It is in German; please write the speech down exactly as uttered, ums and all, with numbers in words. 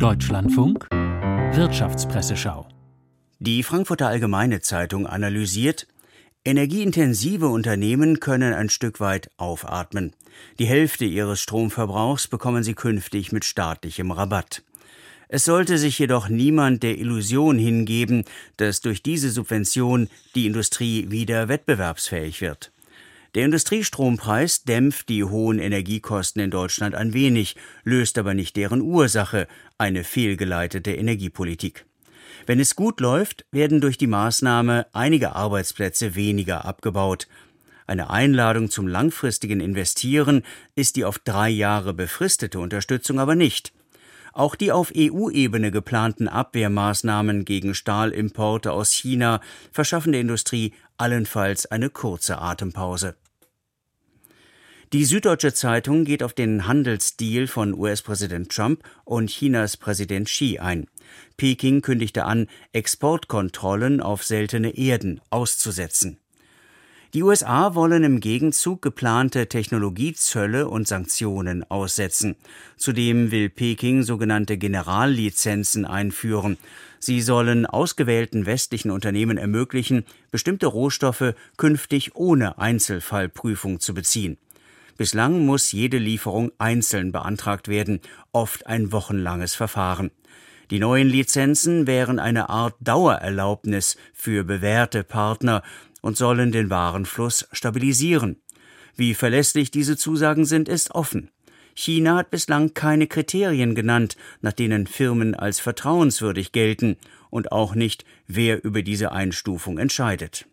Deutschlandfunk Wirtschaftspresseschau. Die Frankfurter Allgemeine Zeitung analysiert: Energieintensive Unternehmen können ein Stück weit aufatmen. Die Hälfte ihres Stromverbrauchs bekommen sie künftig mit staatlichem Rabatt. Es sollte sich jedoch niemand der Illusion hingeben, dass durch diese Subvention die Industrie wieder wettbewerbsfähig wird. Der Industriestrompreis dämpft die hohen Energiekosten in Deutschland ein wenig, löst aber nicht deren Ursache, eine fehlgeleitete Energiepolitik. Wenn es gut läuft, werden durch die Maßnahme einige Arbeitsplätze weniger abgebaut. Eine Einladung zum langfristigen Investieren ist die auf drei Jahre befristete Unterstützung aber nicht. Auch die auf E U-Ebene geplanten Abwehrmaßnahmen gegen Stahlimporte aus China verschaffen der Industrie allenfalls eine kurze Atempause. Die Süddeutsche Zeitung geht auf den Handelsdeal von U S-Präsident Trump und Chinas Präsident Xi ein. Peking kündigte an, Exportkontrollen auf seltene Erden auszusetzen. Die U S A wollen im Gegenzug geplante Technologiezölle und Sanktionen aussetzen. Zudem will Peking sogenannte Generallizenzen einführen. Sie sollen ausgewählten westlichen Unternehmen ermöglichen, bestimmte Rohstoffe künftig ohne Einzelfallprüfung zu beziehen. Bislang muss jede Lieferung einzeln beantragt werden, oft ein wochenlanges Verfahren. Die neuen Lizenzen wären eine Art Dauererlaubnis für bewährte Partner und sollen den Warenfluss stabilisieren. Wie verlässlich diese Zusagen sind, ist offen. China hat bislang keine Kriterien genannt, nach denen Firmen als vertrauenswürdig gelten, und auch nicht, wer über diese Einstufung entscheidet.